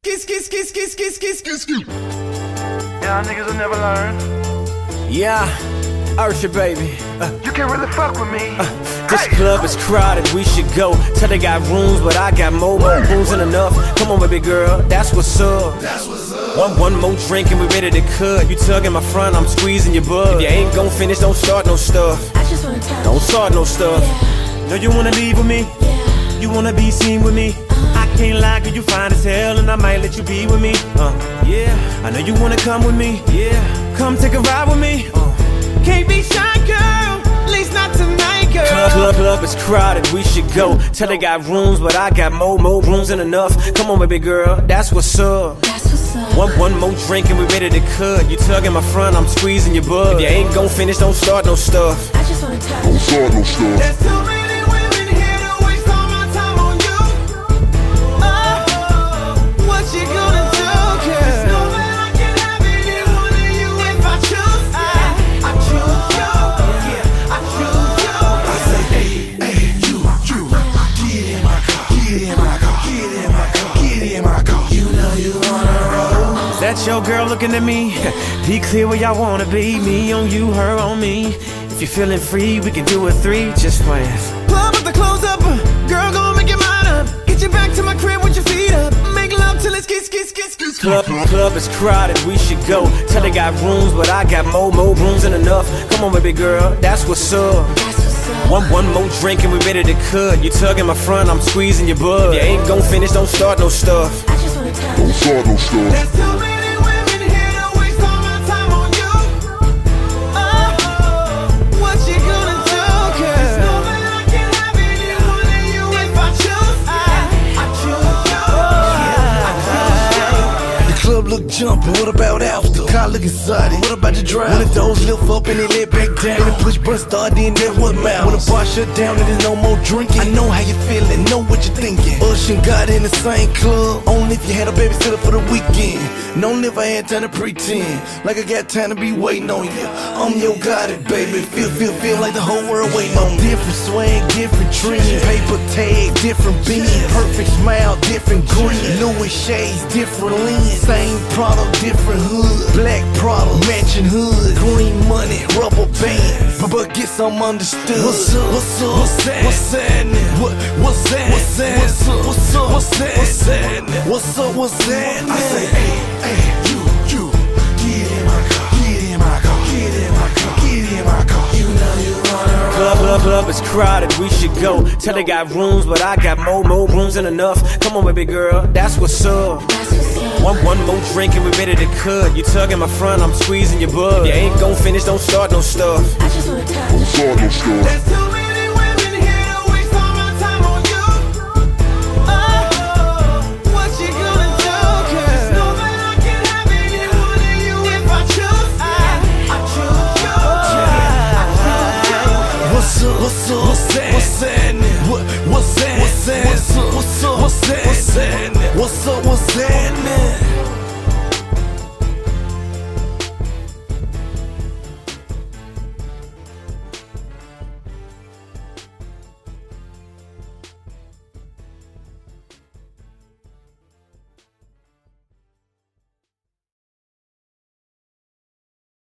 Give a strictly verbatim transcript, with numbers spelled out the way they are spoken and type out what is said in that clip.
Kiss, kiss, kiss, kiss, kiss, kiss, kiss, kiss. Y'all niggas will never learn. Yeah, Usher, baby. Uh, You can't really fuck with me. uh, this Hey. club is crowded, we should go. Tell they got rooms, but I got more, more rooms than enough. Come on, baby girl, that's what's up. That's what's up. One, one more drink and we ready to cut. You tugging my front, I'm squeezing your butt. If you ain't gon' finish, don't start no stuff. I just wanna touch. Don't start no stuff. Yeah. No, you wanna leave with me? Yeah. You wanna be seen with me? I can't lie, girl, you fine as hell, and I might let you be with me. Uh, yeah, I know you wanna come with me. Yeah, come take a ride with me. Uh, can't be shy, girl, at least not tonight, girl. Club, club, club is crowded, we should go. Tell they got rooms, but I got more, more rooms than enough. Come on, baby girl, that's what's up. That's what's up. One, one more drink and we ready to cut. You tugging my front, I'm squeezing your butt. If you ain't gon' finish, don't start no stuff. I just wanna touch. Don't start no stuff. There's too many women here to waste all my time on you. Oh, what you gonna do, girl? Know that I can have any one of you if I choose. I, I choose you. Yeah, I choose you. I say, hey, hey, you, you, get in my car, get in my car, get in my car, get in my car. You know you wanna roll. Is that your girl looking at me? Be clear where y'all wanna be. Me on you, her on me. If you're feeling free, we can do a three. Just playing. Club up the clothes up, girl, go make your mind up. Get you back to my crib with your feet up. Make love till it's kiss, kiss, kiss, kiss. Club, club is crowded, we should go. Tell they got rooms, but I got more, more rooms than enough. Come on, baby girl, that's what's up. That's what's up. One, one more drink and we ready to cut. You tugging my front, I'm squeezing your butt. If you ain't gon' finish, don't start no stuff. I just wanna touch. Don't start no stuff. There's too many women here to waste all my time on you. Oh, what you gonna do, girl? Know that I can have any one of you if I choose. I, I choose you. Yeah, I choose you. The club look jumpin', what about after? Car looking excited, what about the drive? When the doors lift up and they let back down, and the push button start, then that's what matters. When the bar shut down and there's no more drinking, I know how you feeling, know what you're thinking. Usher and God in the same club, only if you had a babysitter for the weekend. No, never had time to pretend, like I got time to be waiting on you. I'm your God, it, baby, feel, feel, feel like the whole world waiting on me. Different swag, different trend, paper tag, different beans, perfect smile, different grin, Louis shades, different lens, same product, different hood, black product, matching hood, green money, rubber bands, but, but get some understood. What's up? What's up? What's that? What's happening? What? What's that? What's that? What's up? What's up? What's that? What's happening? What's up? What's that? I say, hey, hey, you, you, get in my car, get in my car, get in my car, get in my car. You know you wanna roll. Club, club, club is crowded, we should go. Tell they got rooms, but I got more, more rooms than enough. Come on, baby girl, that's what's up. That's what's up. One, one more drink and we ready to cut. You tugging my front, I'm squeezing your butt. If you ain't gon' finish, don't start no stuff. I just wanna touch. Don't start no stuff. There's too many